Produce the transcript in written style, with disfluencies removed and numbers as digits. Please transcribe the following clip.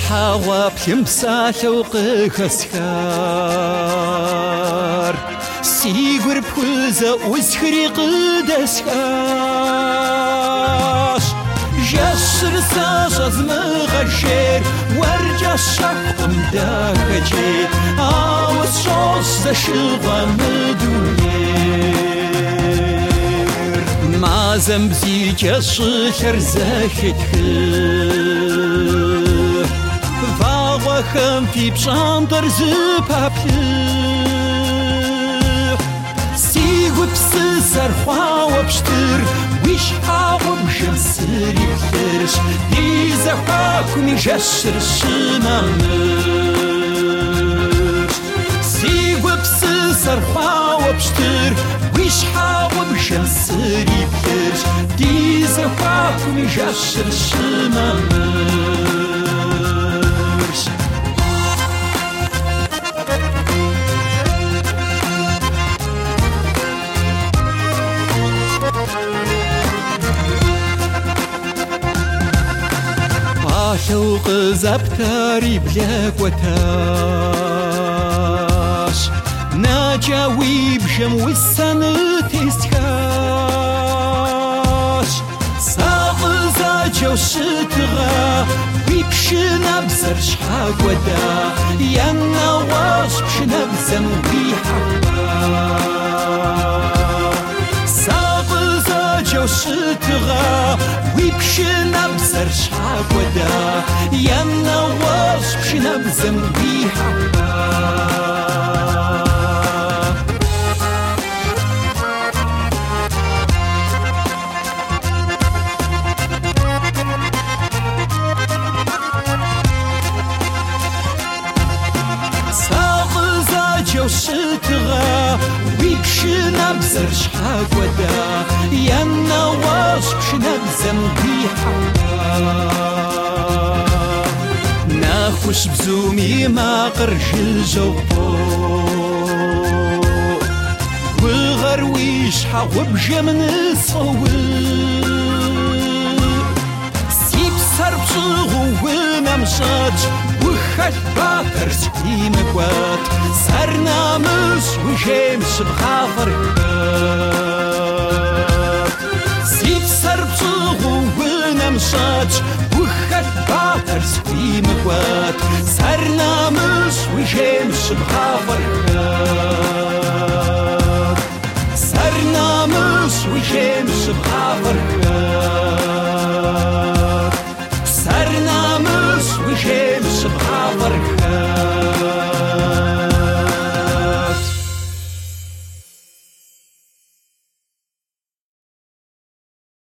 حوا بيمساله وقخسكار سيغور بخوزة وزخري قدسكاش جسر ساز مغشير ورجع الشق مداكجي عاوز شوز شغا مدونير ما زمزي جسر زاكتك واخم في بشاندر زبابل سيغو بسسر خواو بشتر ويش حاو بشمسري بفرش ديزا حاكم يجشر الشمامر سيغو بسسر خواو بشتر ويش حاو بشمسري بفرش ديزا حاكم يجشر الشمامر شوق زبتاري بلاك وتاش ناجاوي بجم والسنة تسكاش ساق زاجة وشتغا ويبشنا بزر شحاق ودا يانا واش بشنا بزم ويحبا ساق زاجة وشتغا ويبشنا بزر شحاق ودا يانا واش بشنا بزم ويحبا وشتغا ويبشنا بزر شحاق ودا يانا واش بشنا بزم بيحبا ناخوش بزومي ما قرش الجوبو وغرويش حاو بجمن الصوي سيب سرب شغو وممشاج وخد باكر سكي مقوات سرنا مش وجيمش بخافر سيب سرب شغو وممشاج وخد باكر سكي مقوات سرنا مش وجيمش بخافر سرنا مش وجيمش بخافر